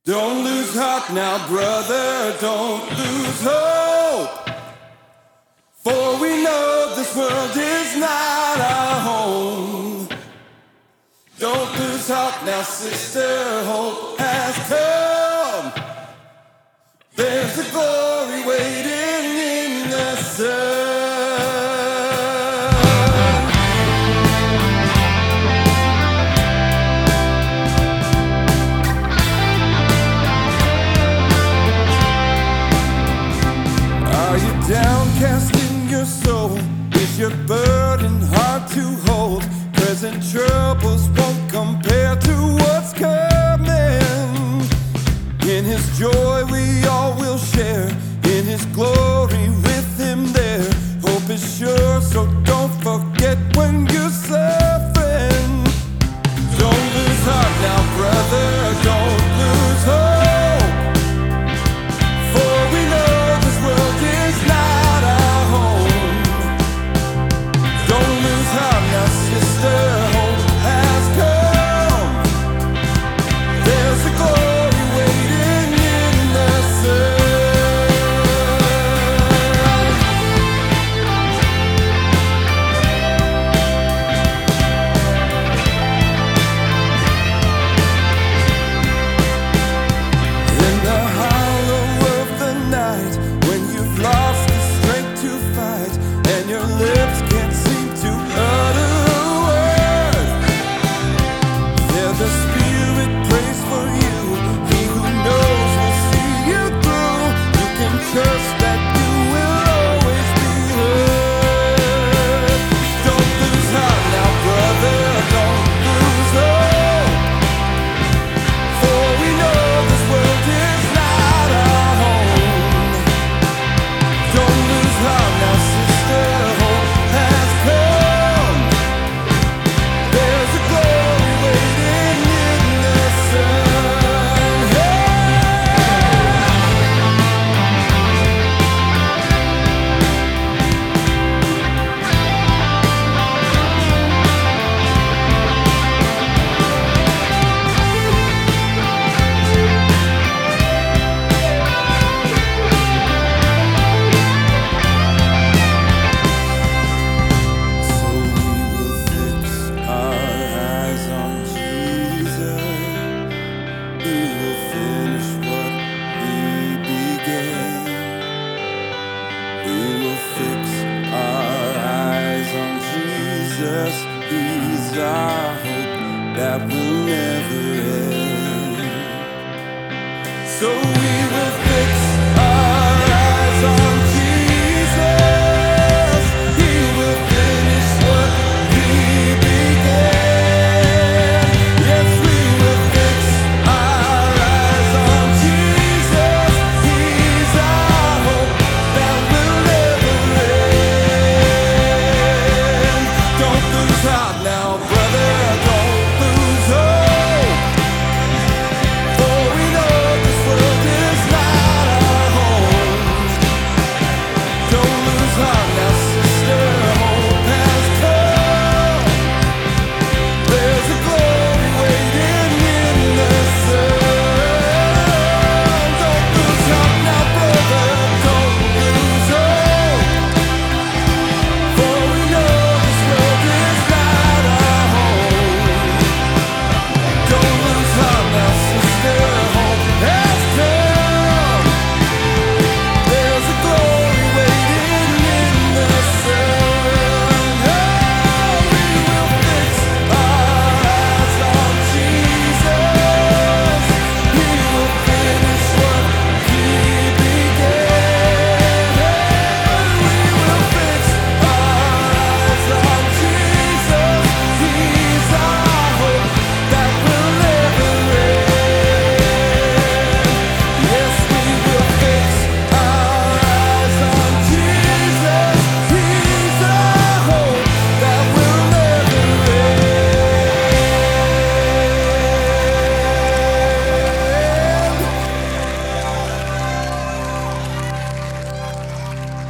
Don't lose heart now, brother, don't lose hope. For we know this world is not our home. Don't lose heart now, sister, hope has come. There's a glory waiting in the sun. Are you downcast in your soul? Is your burden hard to hold? Present troubles won't compare to what's coming. In His joy we all will share, in His glory with Him there. Hope is sure, so don't forget when you're suffering. Don't lose heart now, brother, don't lose hope. For we know this world is not our home. Don't lose heart now, sister, hope has come. There's a glory waiting in the sun. In the hollow of the night, when you've lost the strength to fight, and your lips can't seem to utter a word, there the Spirit prays for you. He who knows will see you through. You can trust that you will always be heard. Don't lose heart now, brother, don't lose hope. For we know this world is not our home. Don't lose heart now, sister, hope has come. There's a glory waiting in the sun. So we will fix our eyes on Jesus. He will finish what He began. We will fix our eyes on Jesus. He's our hope that will never end. So